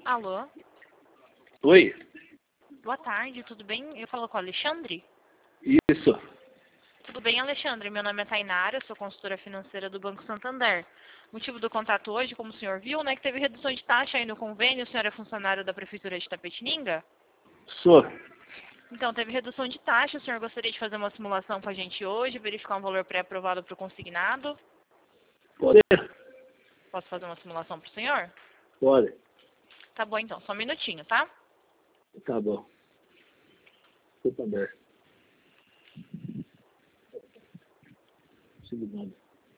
Alô? Oi? Boa tarde, tudo bem? Eu falo com o Alexandre? Isso. Tudo bem, Alexandre? Meu nome é Tainara, sou consultora financeira do Banco Santander. O motivo do contato hoje, como o senhor viu, né, que teve redução de taxa aí no convênio, o senhor é funcionário da Prefeitura de Itapetininga? Sou. Então, teve redução de taxa, o senhor gostaria de fazer uma simulação com a gente hoje, verificar um valor pré-aprovado para o consignado? Pode. Posso fazer uma simulação para o senhor? Pode. Tá bom, então, só um minutinho, tá? Tá bom. Santander. Segurando.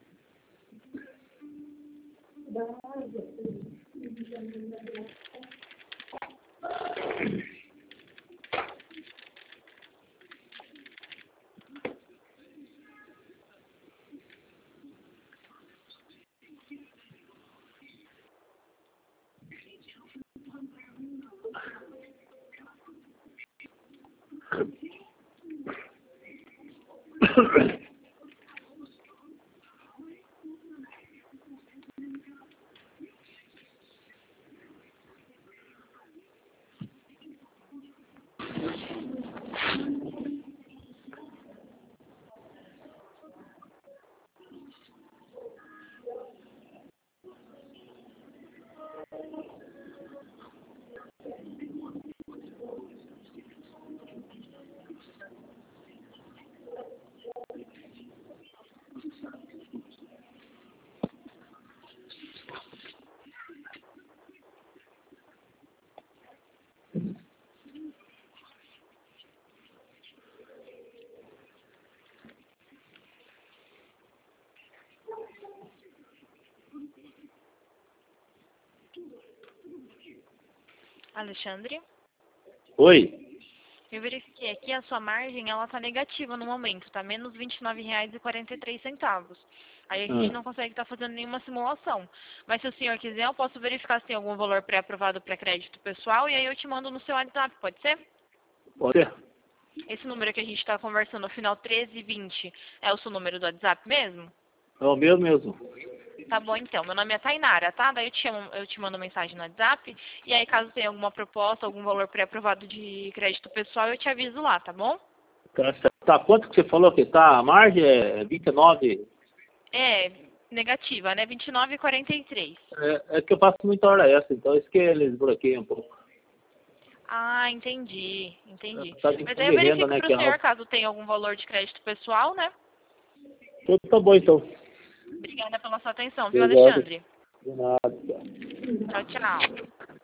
Alexandre? Oi? Eu verifiquei aqui, a sua margem, ela tá negativa no momento, tá menos R$ 29,43. Aí a gente não consegue estar fazendo nenhuma simulação. Mas se o senhor quiser, eu posso verificar se tem algum valor pré-aprovado para crédito pessoal e aí eu te mando no seu WhatsApp, pode ser? Pode. Esse número que a gente está conversando, no final 1320, é o seu número do WhatsApp mesmo? É o meu mesmo. Tá bom, então. Meu nome é Tainara, tá? Daí eu te mando mensagem no WhatsApp. E aí, caso tenha alguma proposta, algum valor pré-aprovado de crédito pessoal, eu te aviso lá, tá bom? Tá, certo. Tá, quanto que você falou que tá? A margem é 29. É, negativa, né? 29,43. É que eu passo muita hora essa, então isso que eles bloqueiam um pouco. Ah, entendi, entendi. Tá de Mas aí eu fundo de renda, verifico né? para Que o é senhor, alto. caso tenha algum valor de crédito pessoal, né? Tudo tá bom, então. Obrigada pela sua atenção, viu, Obrigado. Alexandre? De nada. Tchau, tchau.